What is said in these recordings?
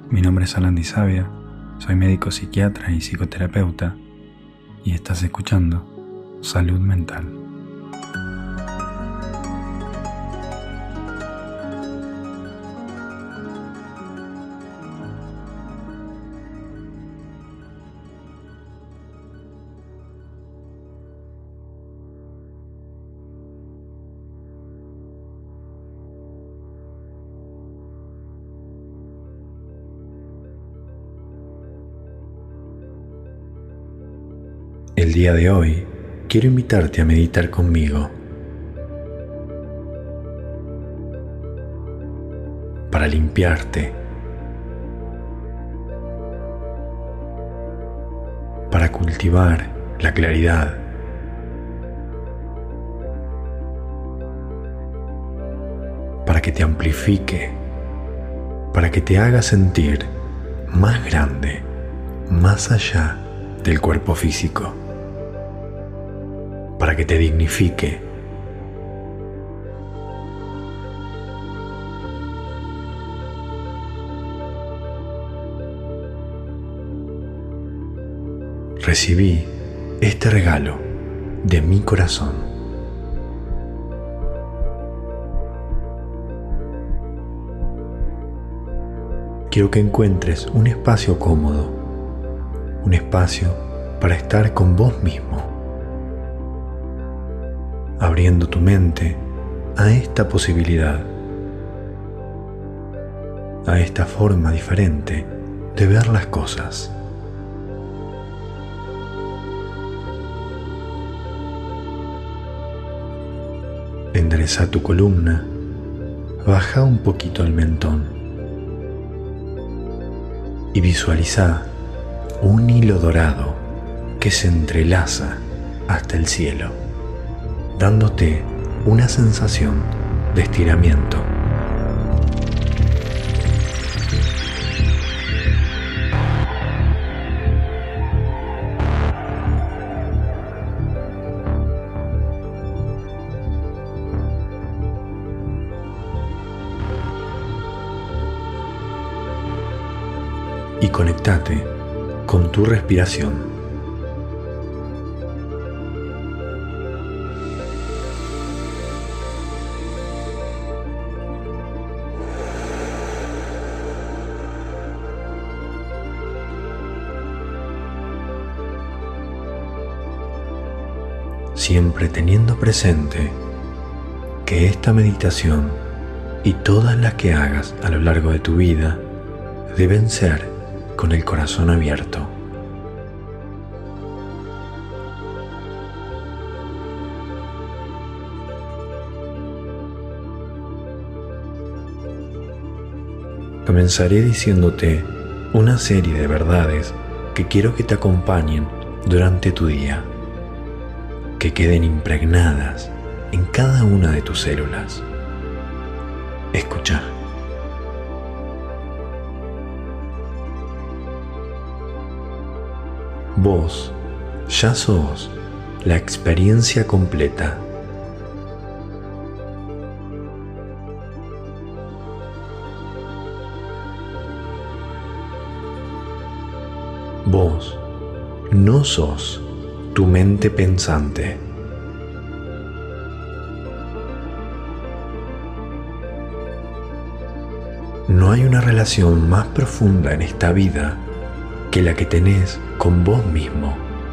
Mi nombre es Alan Di Sabia, soy médico psiquiatra y psicoterapeuta y estás escuchando Salud Mental. El día de hoy quiero invitarte a meditar conmigo para limpiarte, para cultivar la claridad, para que te amplifique, para que te haga sentir más grande, más allá del cuerpo físico, para que te dignifique, recibí este regalo de mi corazón. Quiero que encuentres un espacio cómodo, un espacio para estar con vos mismo, abriendo tu mente a esta posibilidad, a esta forma diferente de ver las cosas. Endereza tu columna, baja un poquito el mentón y visualiza un hilo dorado que se entrelaza hasta el cielo, dándote una sensación de estiramiento. Y conectate con tu respiración. Siempre teniendo presente que esta meditación y todas las que hagas a lo largo de tu vida deben ser con el corazón abierto. Comenzaré diciéndote una serie de verdades que quiero que te acompañen durante tu día, que queden impregnadas en cada una de tus células. Escucha. Vos ya sos la experiencia completa. Vos no sos tu mente pensante. No hay una relación más profunda en esta vida que la que tenés con vos mismo.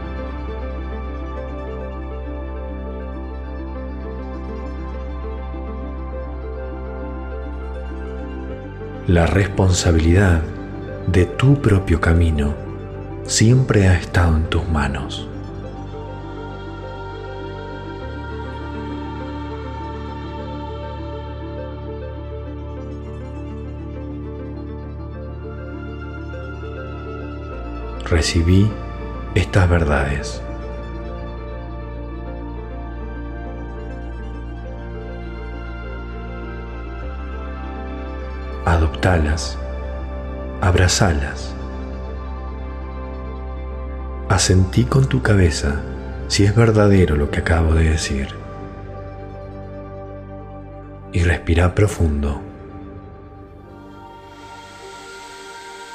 La responsabilidad de tu propio camino siempre ha estado en tus manos. Recibí estas verdades. Adoptalas, abrazalas. Asentí con tu cabeza si es verdadero lo que acabo de decir. Y respira profundo.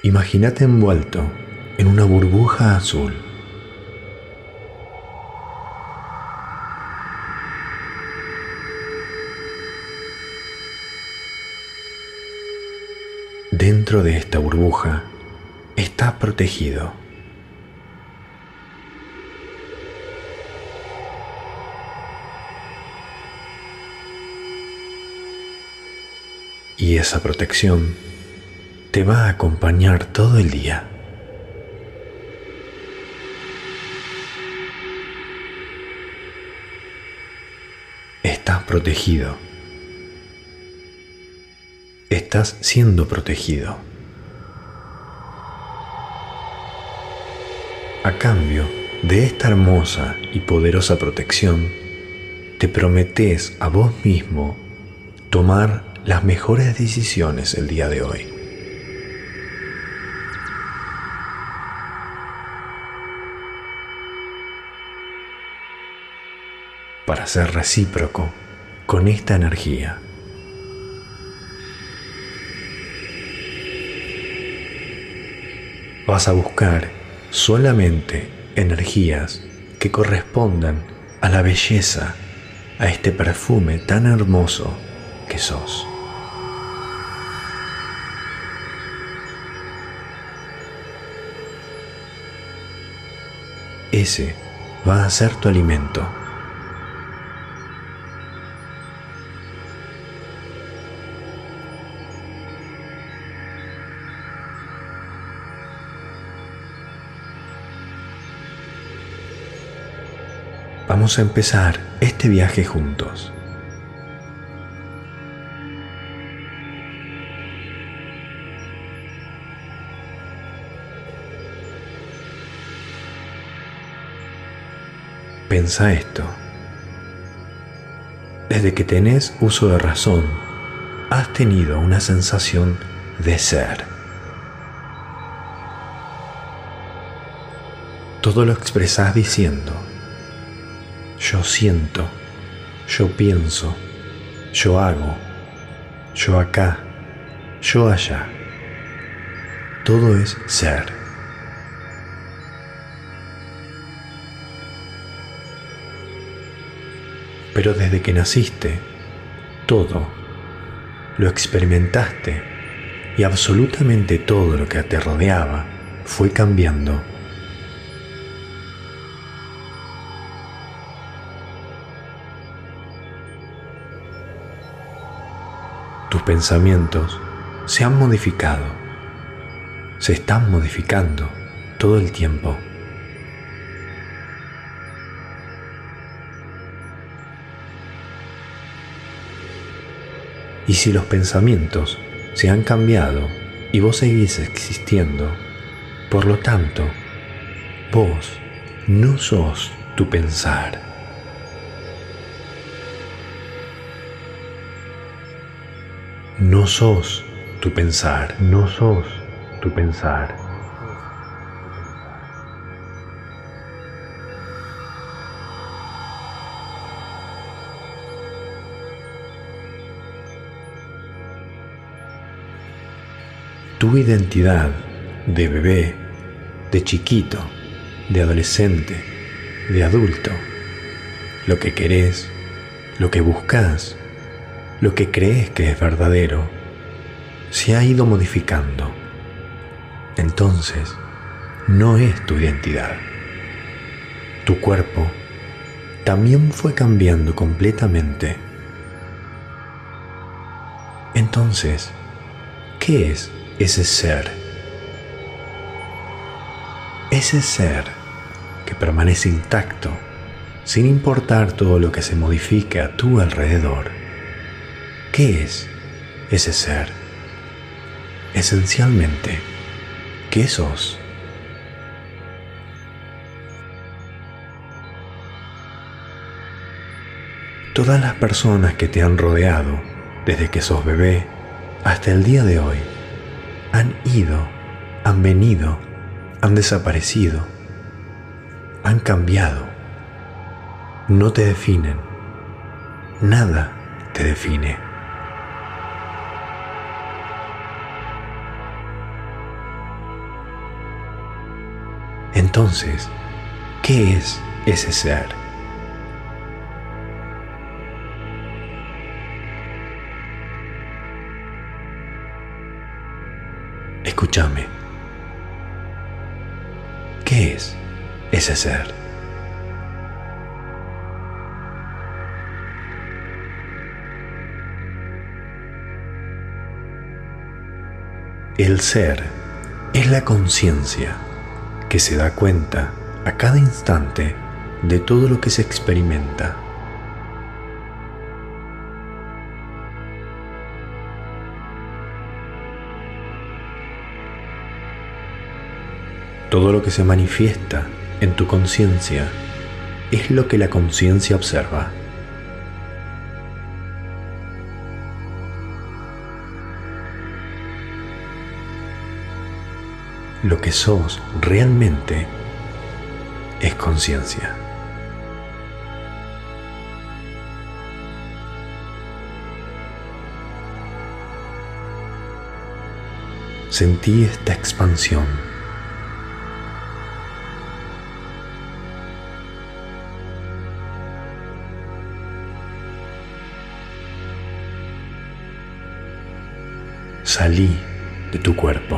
Imagínate envuelto en una burbuja azul. Dentro de esta burbuja estás protegido. Y esa protección te va a acompañar todo el día. Estás protegido. Estás siendo protegido. A cambio de esta hermosa y poderosa protección, te prometes a vos mismo tomar las mejores decisiones el día de hoy. Para ser recíproco con esta energía. Vas a buscar solamente energías que correspondan a la belleza, a este perfume tan hermoso que sos. Ese va a ser tu alimento. Vamos a empezar este viaje juntos. Pensa esto. Desde que tenés uso de razón, has tenido una sensación de ser. Todo lo expresás diciendo: yo siento, yo pienso, yo hago, yo acá, yo allá. Todo es ser. Pero desde que naciste, todo lo experimentaste y absolutamente todo lo que te rodeaba fue cambiando. Tus pensamientos se han modificado, se están modificando todo el tiempo. Y si los pensamientos se han cambiado y vos seguís existiendo, por lo tanto, vos no sos tu pensar. No sos tu pensar, no sos tu pensar. Tu identidad de bebé, de chiquito, de adolescente, de adulto, lo que querés, lo que buscás, lo que crees que es verdadero, se ha ido modificando. Entonces, no es tu identidad. Tu cuerpo también fue cambiando completamente. Entonces, ¿qué es ese ser? Ese ser que permanece intacto, sin importar todo lo que se modifique a tu alrededor. ¿Qué es ese ser? Esencialmente, ¿qué sos? Todas las personas que te han rodeado, desde que sos bebé hasta el día de hoy, han ido, han venido, han desaparecido, han cambiado. No te definen. Nada te define. Entonces, ¿qué es ese ser? Escúchame. ¿Qué es ese ser? El ser es la conciencia que se da cuenta a cada instante de todo lo que se experimenta. Todo lo que se manifiesta en tu conciencia es lo que la conciencia observa. Lo que sos realmente es conciencia. Sentí esta expansión. Salí de tu cuerpo.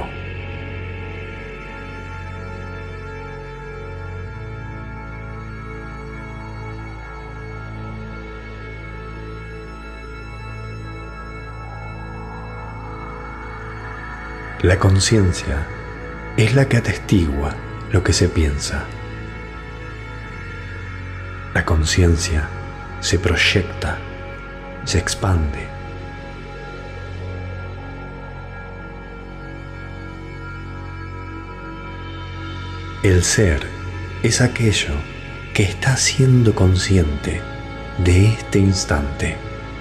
La conciencia es la que atestigua lo que se piensa. La conciencia se proyecta, se expande. El ser es aquello que está siendo consciente de este instante.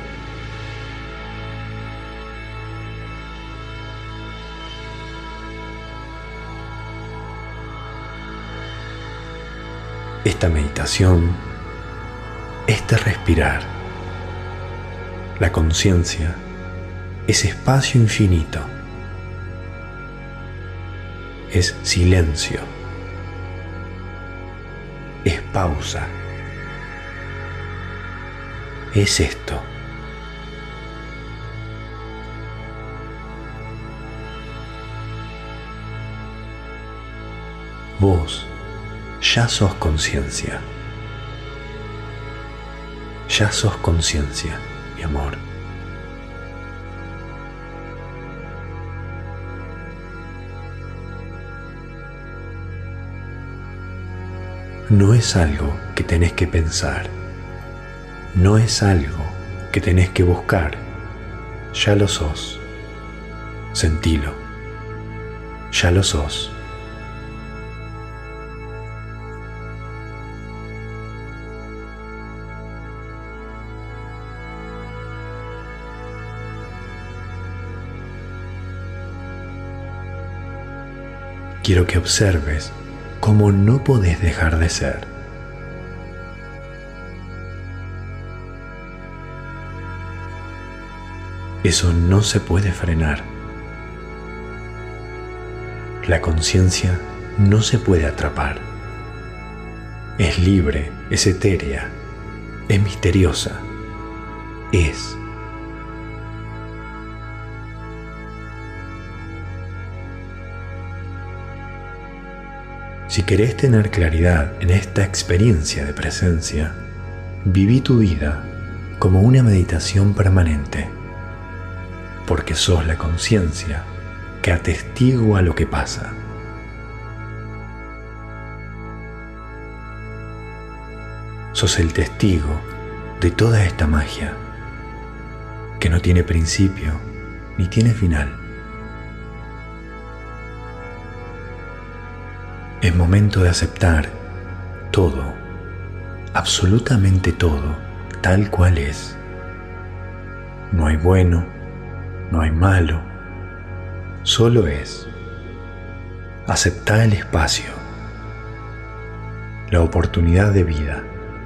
Esta meditación, este respirar, la conciencia es espacio infinito, es silencio, es pausa, es esto. Vos ya sos conciencia. Ya sos conciencia, mi amor. No es algo que tenés que pensar. No es algo que tenés que buscar. Ya lo sos. Sentilo. Ya lo sos. Quiero que observes cómo no podés dejar de ser. Eso no se puede frenar. La conciencia no se puede atrapar. Es libre, es etérea, es misteriosa, es. Si querés tener claridad en esta experiencia de presencia, viví tu vida como una meditación permanente, porque sos la conciencia que atestigua lo que pasa. Sos el testigo de toda esta magia, que no tiene principio ni tiene final. Es momento de aceptar todo, absolutamente todo, tal cual es. No hay bueno, no hay malo, solo es. Aceptá el espacio, la oportunidad de vida.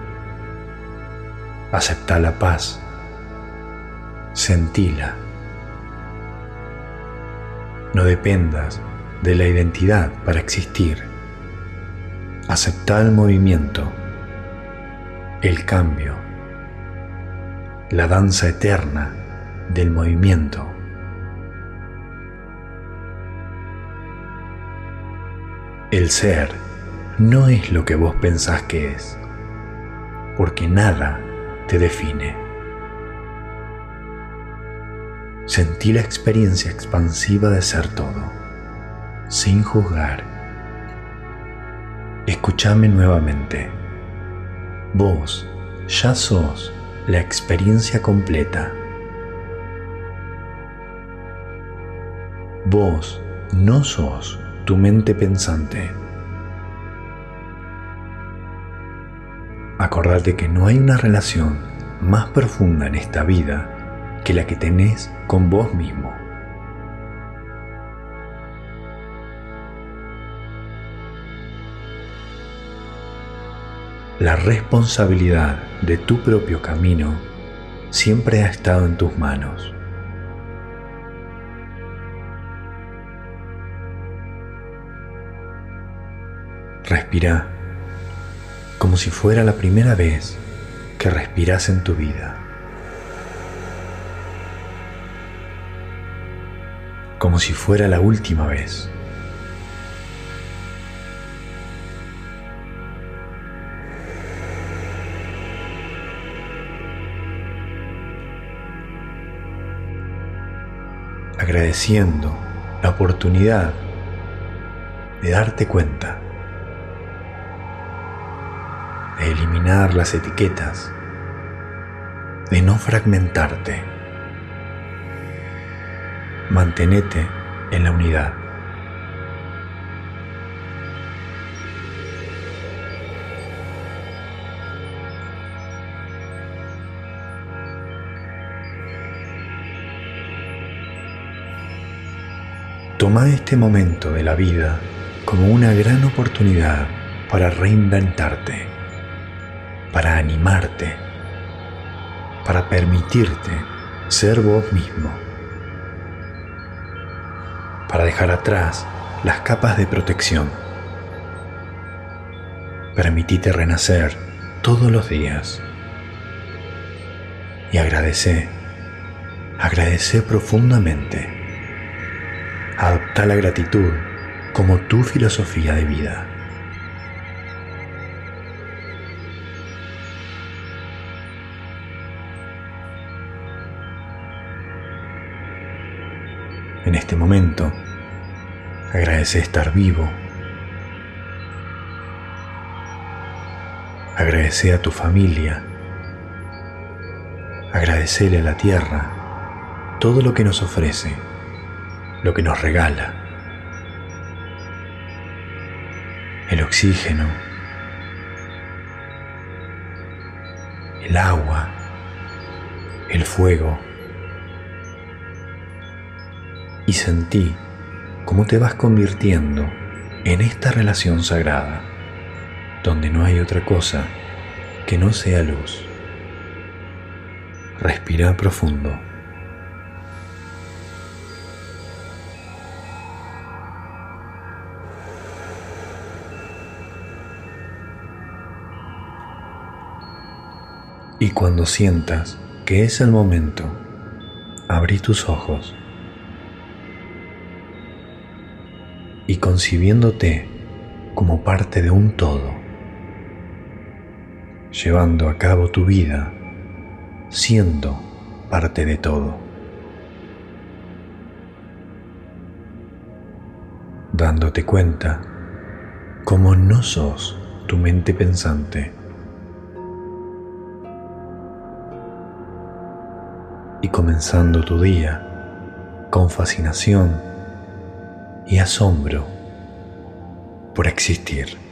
Aceptá la paz, sentila. No dependas de la identidad para existir. Acepta el movimiento, el cambio, la danza eterna del movimiento. El ser no es lo que vos pensás que es, porque nada te define. Sentí la experiencia expansiva de ser todo, sin juzgar. Escúchame nuevamente. Vos ya sos la experiencia completa. Vos no sos tu mente pensante. Acordate que no hay una relación más profunda en esta vida que la que tenés con vos mismo. La responsabilidad de tu propio camino siempre ha estado en tus manos. Respira como si fuera la primera vez que respiras en tu vida. Como si fuera la última vez. Agradeciendo la oportunidad de darte cuenta, de eliminar las etiquetas, de no fragmentarte. Mantenete en la unidad. Toma este momento de la vida como una gran oportunidad para reinventarte, para animarte, para permitirte ser vos mismo, para dejar atrás las capas de protección. Permitite renacer todos los días y agradece profundamente. Adopta la gratitud como tu filosofía de vida. En este momento, agradece estar vivo. Agradece a tu familia. Agradecele a la tierra todo lo que nos ofrece, lo que nos regala. El oxígeno, el agua, el fuego. Y sentí cómo te vas convirtiendo en esta relación sagrada, donde no hay otra cosa que no sea luz. Respira profundo. Y cuando sientas que es el momento, abrí tus ojos y concibiéndote como parte de un todo, llevando a cabo tu vida, siendo parte de todo, dándote cuenta como no sos tu mente pensante, y comenzando tu día con fascinación y asombro por existir.